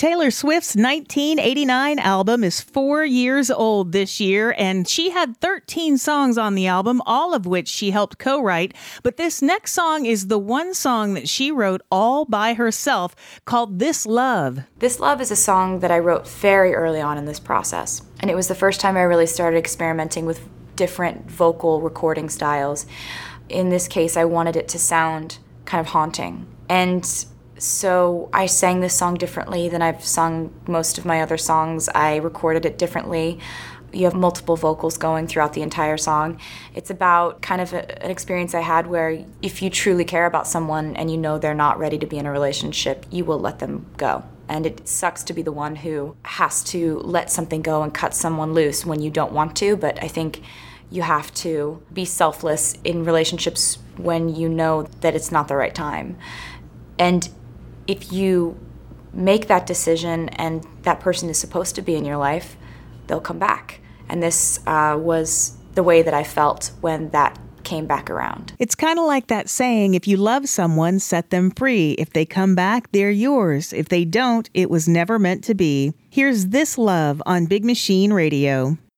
Taylor Swift's 1989 album is 4 years old this year, and she had 13 songs on the album, all of which she helped co-write. But this next song is the one song that she wrote all by herself, called This Love. This Love is a song that I wrote very early on in this process, and it was the first time I really started experimenting with different vocal recording styles. In this case, I wanted it to sound kind of haunting, and so I sang this song differently than I've sung most of my other songs. I recorded it differently. You have multiple vocals going throughout the entire song. It's about kind of an experience I had where if you truly care about someone and you know they're not ready to be in a relationship, you will let them go. And it sucks to be the one who has to let something go and cut someone loose when you don't want to, but I think you have to be selfless in relationships when you know that it's not the right time. And if you make that decision and that person is supposed to be in your life, they'll come back. And this was the way that I felt when that came back around. It's kind of like that saying, if you love someone, set them free. If they come back, they're yours. If they don't, it was never meant to be. Here's This Love on Big Machine Radio.